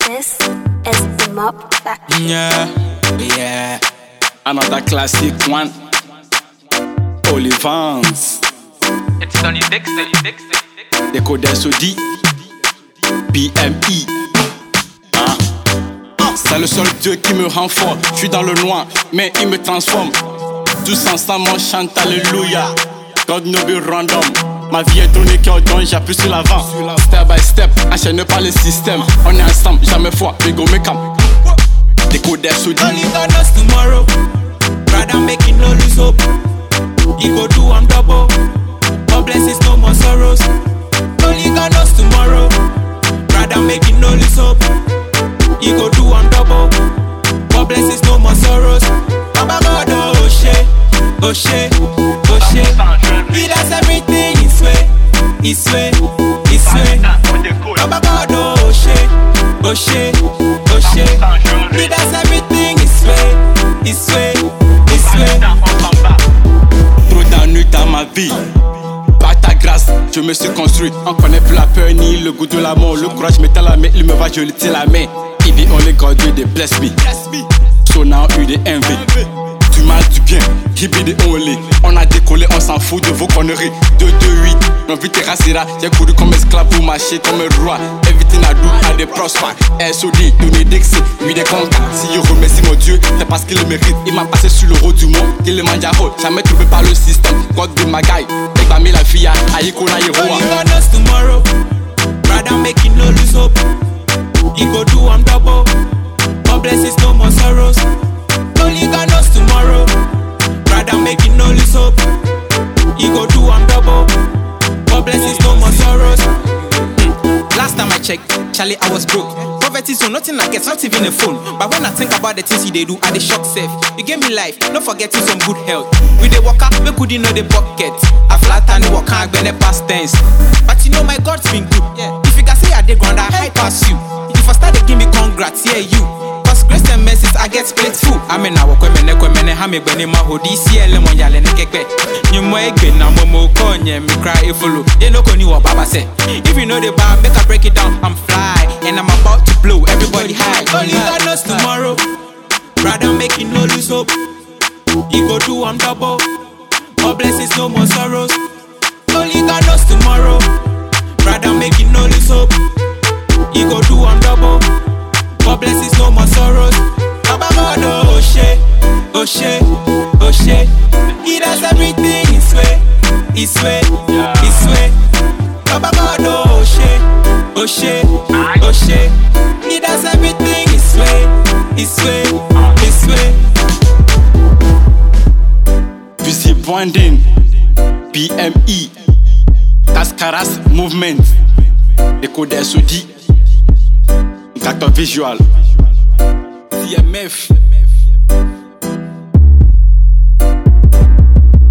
This is the Mop Factory. Yeah. Another classic one. Olivans. It's Sonny Dixon. Décodeur Sodi. BMI. C'est le seul Dieu qui me rend fort. Je suis dans le noir, mais il me transforme. Tous ensemble on chante Alléluia. God no be random. Ma vie est donnée cœur don, j'appuie sur l'avant. Step by step, enchaîné par le système. On est ensemble, jamais foi, we go make 'em. Décodeur Sodi. Only God knows tomorrow. Rather making no lose hope. He go do I'm double. More blessings, no more sorrows. Only God knows tomorrow. Rather making no lose hope. He go do I'm double. More blessings, no more sorrows. Baba God, oh shit, oh shit, oh shit. He does everything his way, his way, his way. Baba God, oh shit, oh shit, oh shit. He does everything his way, his way, his way. Trop d'ennuis dans ma vie. Par ta grâce, je me suis construit. On connaît plus la peur ni le goût de l'amour. Le courage me tend la main, il me va, je lui tiens la main. If he only God do they bless me. So now you the envy. Du mal, du bien, he be the only. On a décollé, on s'en fout de vos conneries. 2-2-8, nos vies terrassera. J'ai couru comme esclave pour marcher comme un roi. Everything I do, I dey prosper. SOD, Tony Dixon, we dey conquer. Si je remercie mon Dieu, c'est parce qu'il le mérite. Il m'a passé sur le road du monde, Kilimanjaro. Jamais trouvé par le système. God be my guy. Make my la fille, Aiko na Yehoa. Only God knows tomorrow. Rather making no lose hope. He go do I'm double. More blessings, no more sorrows. Only God knows tomorrow. Rather making no lose hope. He go do I'm double. More blessings, no more sorrows. Last time I checked, Charlie, I was broke. Poverty, so nothing I get, not even a phone. But when I think about the things they do, I dey shock self. You gave me life, not forgetting some good health. We dey walk up, we couldn't know the pocket. I flat and walk out when the past tense. But you know my God's been good. If you can say I dey ground, I high pass you. If I start to give me congrats, yeah you. Cause grace and mercies I get split full. I mean I walk when I have me when my hoodie CL and yale and keke. You might be na momo konye me cry if follow. You know koni what Baba say. If you know the bar, make I break it down. I'm fly and I'm about to blow everybody high. Only God knows tomorrow. Rather making no lose hope. He go do I'm double. More blessings, no more sorrows. Only God knows tomorrow. Rather making no lose hope. He go do I'm double. More blessings, no more sorrows. Baba God, oh shit, oh shit, oh shit. He does everything his way, his way, his way. Baba God, oh shit, oh shit, oh shit. He does everything his way, his way, his way. Busy Bonding, BMI, Cascaras Movement, Décodeur Sodi, Gâteau Visual, CMF.